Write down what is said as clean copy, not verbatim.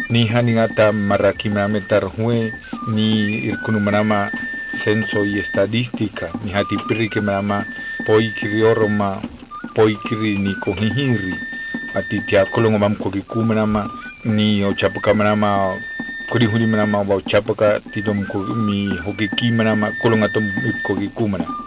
ni haningata maraki manama tarhue ni irkunu manama censo y estadística ni hati pirike manama poikiri oroma poikiri ni kohihiri ati tia kolongo mam kokiku manama ni ochapaka manama kuri huri manama wa ochapaka tidom ko mi hokiki manama kolonga tom kokiku manama